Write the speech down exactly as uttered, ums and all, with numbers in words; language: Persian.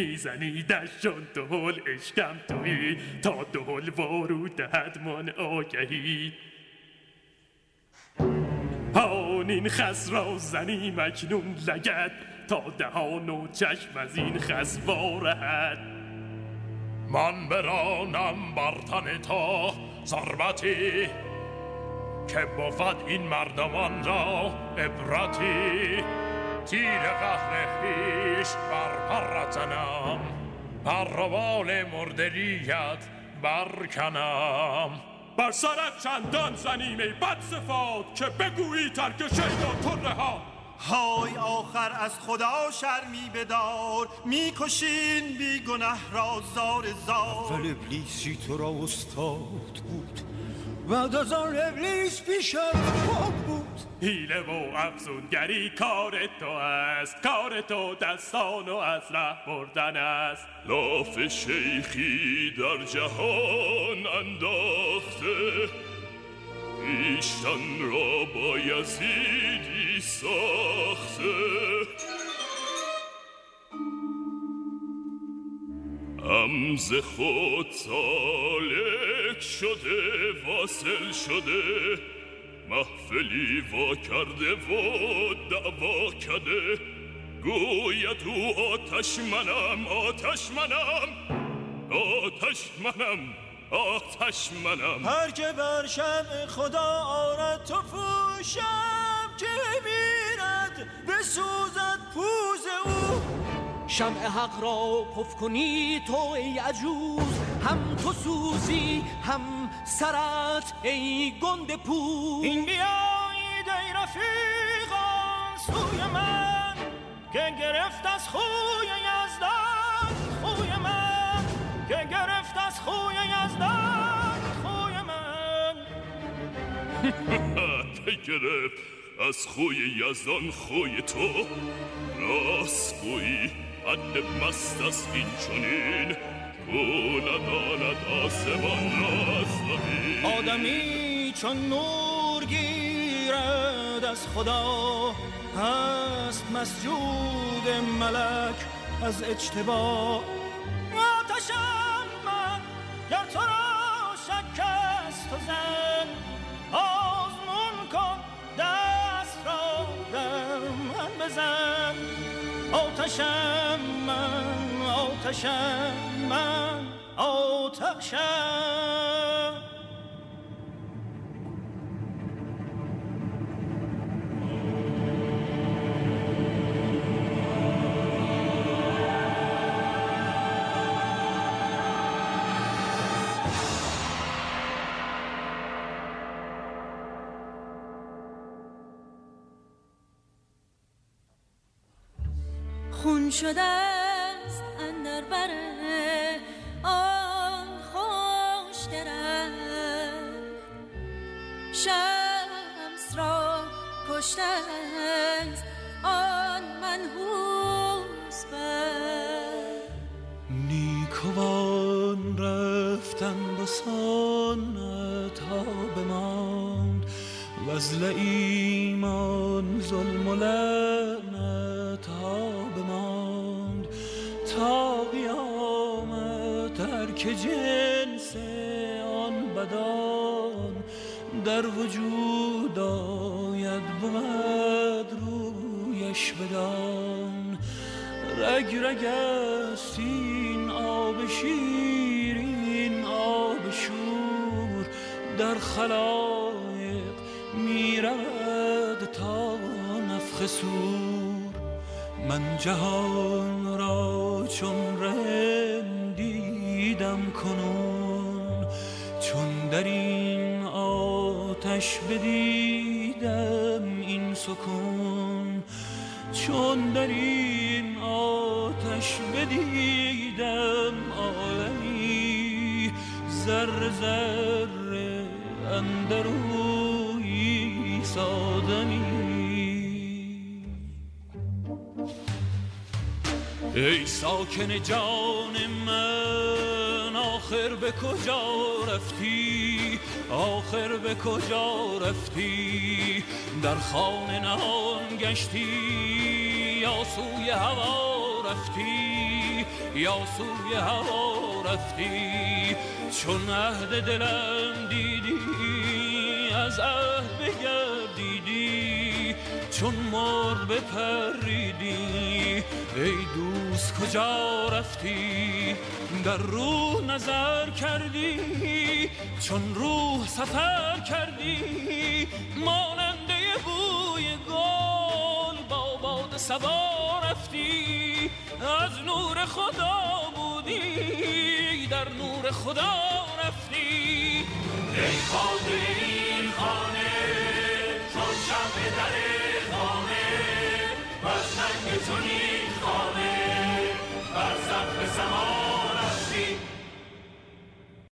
میزنیدشان دهل اشکم تویی تا دهل وارو دهد من آگهی. هان این خس را زنیم اکنون لگد تا دهان و چشم از این خس وارهد. من برانم بر تن تا ضربتی که بود این مردمان را عبرتی. تیر قهر خویش بر پر زنم بر روال مردریت برکنم. بر سرت چندان زنیم ای بدصفات که بگویی ترک شیدا طره ها. های آخر از خدا شرمی بدار میکشین بی گناه را زار زار. اول ابلیسی تو را استاد بود بعد از آن ابلیس پیشم پاک بود. حیله و افزونگری کار تو است، کار تو دستان و از ره بردن است. لاف شیخی در جهان انداخته ایشان را با یزیدی ساخته. امز خود سالک شده واصل شده محفلی وا کرده و دعوا کرده. گوید او آتش منم آتش منم آتش منم آتش منم. هر که بر شمع خدا آرد تو پوشم که میرد بسوزد پوز او. شمع حق را پف کنی تو ای عجوز هم تو سوزی هم سرت ای گنده پوز. این بیایید ای رفیقان سوی من که گرفت از خوی یزدان خوی من که گرفت از خوی یزدان خوی من. که گرفت از خوی یزدان خوی تو راست گویی حد مست است این چنین کو نداند آسمان را زمین. آدمی چون نور گیرد از خدا هست مسجود ملک از اجتبا. آتشم من گر تو را شک است تو زن آزمون کن دست را در من بزن. آتشم من آتشم من آتشم. خون شده است اندر بر آن خوش درخت شمس را کشته است آن منحوس بر. نیکوان رفتند و سنت ها بماند وز ایمان ظلم و لعنت ها بماند تا قیامت ترک جنس آن بدان در وجود آید بود رویش بدان. رگ رگ است این آب شیرین آب شور در خلایق میرد تا نفخ صور. من جهان را چون رندیدم کنون چون در این آتش بدیدم این سکون. چون در این آتش بدیدم عالمی ذره ذره اندروی سادمی. ای ساکن جان من آخر به کجا رفتی آخر به کجا رفتی. در خانه نهان گشتی یا سوی هوا رفتی یا سوی هوا رفتی. چون عهد دلم دیدی از عهد بگردیدی، چون مرغ بپریدی ای دوست کجا رفتی. در روح نظر کردی چون روح سفر کردی، ماننده بوی گل با باد صبا رفتی. از نور خدا بودی در نور خدا رفتی. ای خانه این خانه چون شب در خانه، بس ننگ تو